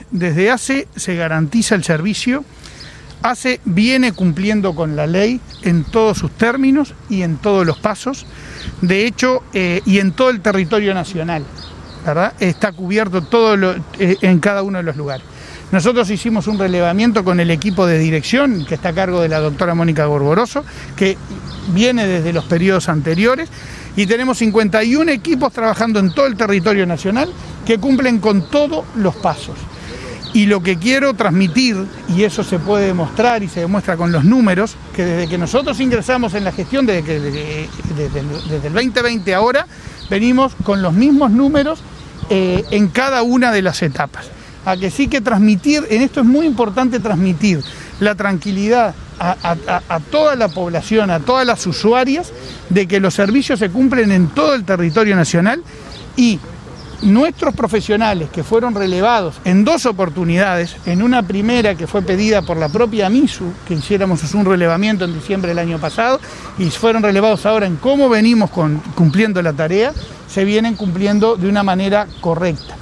desde ACE se garantiza el servicio. ACE viene cumpliendo con la ley en todos sus términos y en todos los pasos. De hecho, y en todo el territorio nacional, ¿verdad? Está cubierto en cada uno de los lugares. Nosotros hicimos un relevamiento con el equipo de dirección, que está a cargo de la doctora Mónica Borboroso, que viene desde los periodos anteriores, y tenemos 51 equipos trabajando en todo el territorio nacional que cumplen con todos los pasos. Y lo que quiero transmitir, y eso se puede demostrar y se demuestra con los números, que desde que nosotros ingresamos en la gestión, desde el 2020 ahora, venimos con los mismos números en cada una de las etapas. A que sí que transmitir, en esto es muy importante transmitir la tranquilidad a toda la población, a todas las usuarias, de que los servicios se cumplen en todo el territorio nacional, y nuestros profesionales que fueron relevados en 2 oportunidades, en una primera que fue pedida por la propia MISU, que hiciéramos un relevamiento en diciembre del año pasado, y fueron relevados ahora en cómo venimos cumpliendo la tarea, se vienen cumpliendo de una manera correcta.